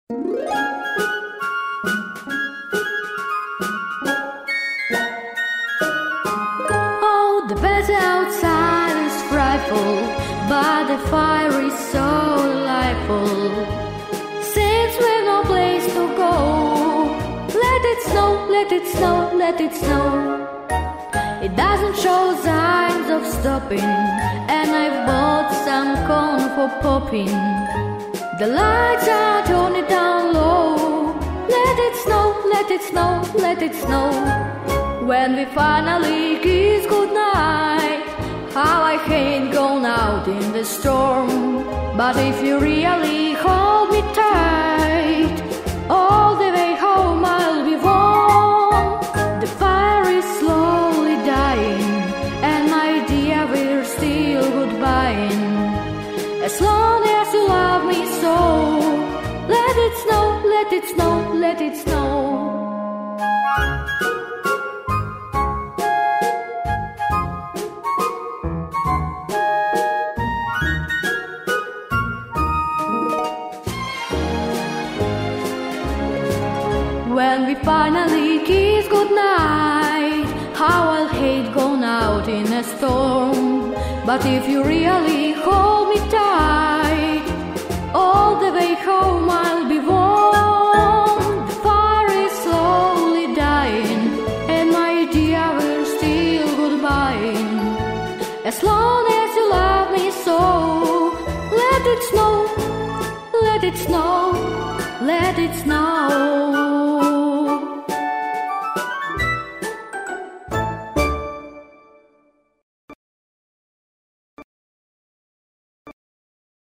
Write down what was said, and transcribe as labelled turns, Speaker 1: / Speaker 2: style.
Speaker 1: Oh, the weather outside is frightful, but the fire is so delightful. Since we've no place to go, let it snow, let it snow, let it snow. It doesn't show signs of stopping, and I've bought some corn for popping. The lights are turning down low. Let it snow, let it snow, let it snow. When we finally kiss goodnight, how I hate going out in the storm. But if you really hold me tight, all the way home I'll be warm. The fire is slowly dying, and my dear, we're still goodbying. As long as you love me so, let it snow, let it snow, let it snow. When we finally kiss goodnight, how I'll hate going out in a storm. But if you really hold me tight, all the way home I'll be warm. The fire is slowly dying, and my dear, we're still goodbying. As long as you love me so, let it snow, let it snow, let it snow.